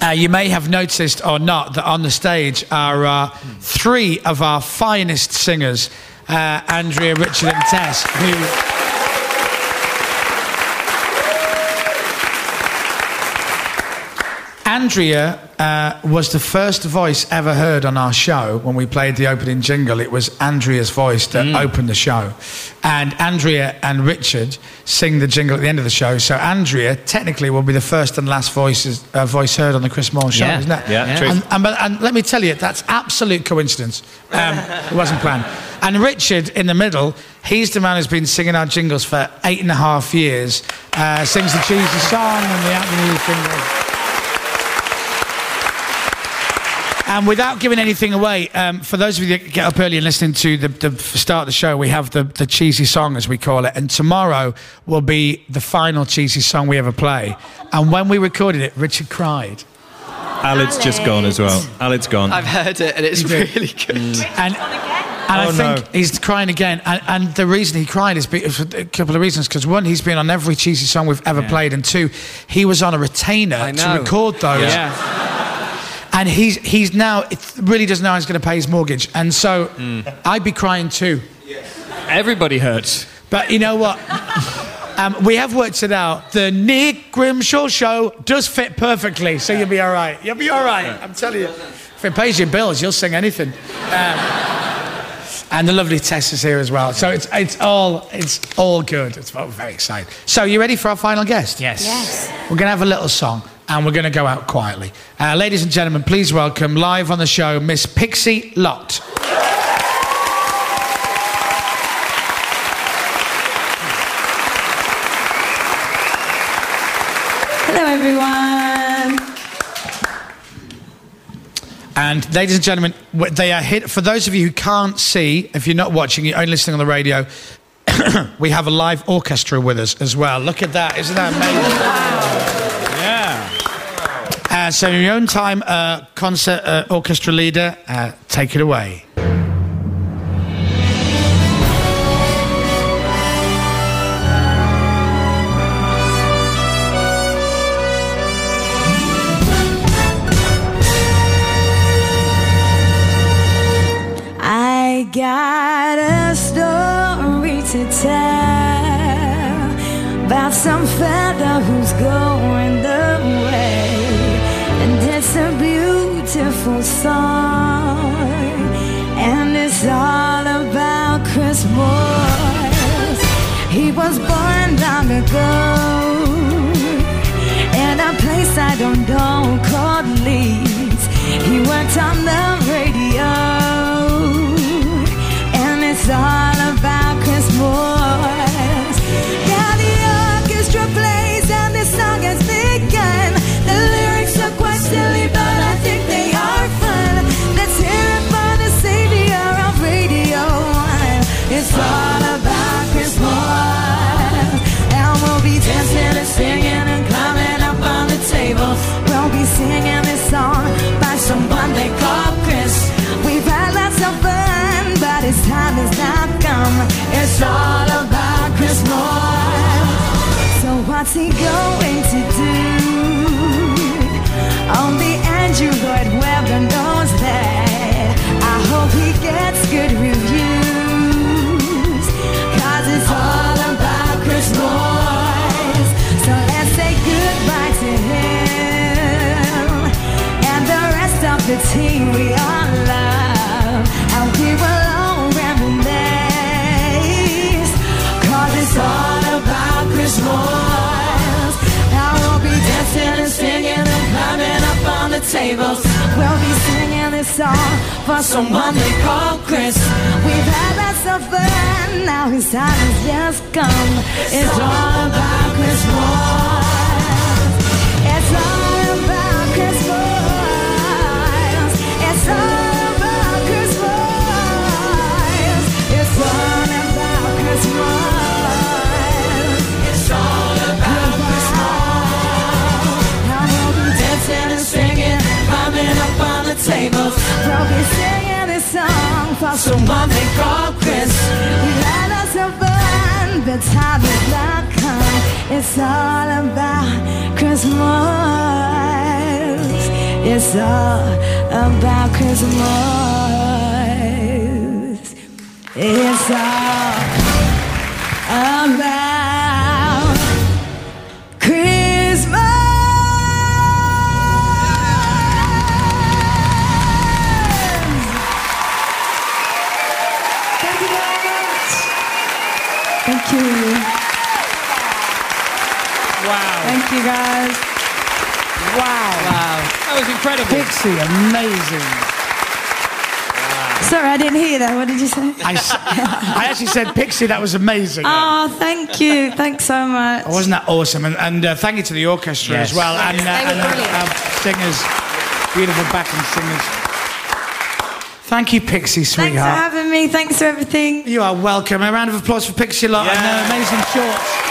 You may have noticed or not that on the stage are three of our finest singers, Andrea, Richard and Tess, who... Andrea was the first voice ever heard on our show when we played the opening jingle. It was Andrea's voice that opened the show. And Andrea and Richard sing the jingle at the end of the show. So Andrea technically will be the first and last voice heard on the Chris Moore show, isn't it? Yeah, true. And let me tell you, that's absolute coincidence. It wasn't planned. And Richard, in the middle, he's the man who's been singing our jingles for 8.5 years. Sings the cheesy song and the Avenue jingle. And without giving anything away, for those of you that get up early and listening to the start of the show, we have the cheesy song, as we call it. And tomorrow will be the final cheesy song we ever play. And when we recorded it, Richard cried. Alad's just gone as well. Alad's gone. I've heard it, and it's really good. And I think he's crying again. And the reason he cried is for a couple of reasons. Because one, he's been on every cheesy song we've ever played. And two, he was on a retainer to record those. Yeah. And he's now, it really doesn't know how he's going to pay his mortgage. And so I'd be crying too. Everybody hurts. But you know what? We have worked it out. The Nick Grimshaw show does fit perfectly, so you'll be all right. You'll be all right, I'm telling you. If it pays your bills, you'll sing anything. And the lovely Tess is here as well. So it's all good. It's all very exciting. So you ready for our final guest? Yes. We're going to have a little song. And we're going to go out quietly. Ladies and gentlemen, please welcome, live on the show, Miss Pixie Lott. Hello, everyone. And ladies and gentlemen, they are hit. For those of you who can't see, if you're not watching, you're only listening on the radio, we have a live orchestra with us as well. Look at that. Isn't that amazing? Wow. So in your own time, concert orchestra leader, take it away. I got a story to tell about some fella who's going the way. It's a beautiful song, and it's all about Chris Moore. He was born long ago in a place I don't know called Leeds. He worked on the radio, and it's all about Chris Moore. Yeah, the orchestra plays and the song has begun. The lyrics are quite silly, but I think they are fun. Let's hear it for the savior of Radio 1. It's all about Chris Moore. And we'll be dancing and singing and climbing up on the table. We'll be singing this song by someone they call Chris. We've had lots of fun, but his time has not come. It's all about Chris Moore. So what's he going to do? Only Andrew Lloyd Webber knows that. I hope he gets good reviews, 'cause it's all about Chris Moore. So let's say goodbye to him and the rest of the team we all love. And we will all reminisce, 'cause it's all about Chris Moore. Now we'll be dancing and singing and climbing up on the tables. We'll be singing this song for someone they call Chris. We've had lots of fun, now his time has just come. It's all about Chris Moore. It's all about Chris Moore. It's all about Chris Moore. It's all about Chris Moore. It's all about Chris Moore. Now we'll be dancing and singing, climbing up on the tables. We'll be singing this song for someone they call Chris. We've had lots of fun, the time has not come. It's all about Chris Moore. It's all about Christmas. It's all about Christmas. Thank you very much. Thank you. Wow. Thank you, guys. Wow. That was incredible. Pixie, amazing. Sorry, I didn't hear that. What did you say? I actually said, Pixie, that was amazing. Oh, thank you. Thanks so much. Wasn't that awesome? And thank you to the orchestra as well. And, our singers, beautiful backing singers. Thank you, Pixie, sweetheart. Thanks for having me. Thanks for everything. You are welcome. A round of applause for Pixie lot and their amazing shorts.